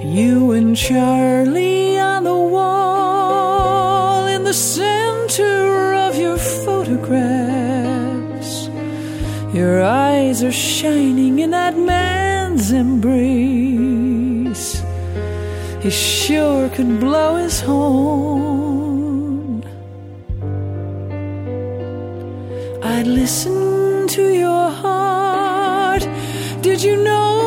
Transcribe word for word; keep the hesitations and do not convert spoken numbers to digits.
You and Charlie on the wall, in the center of your photographs. Your eyes are shining in that man's embrace. He sure could blow his horn. I'd listen to your heart. Did you know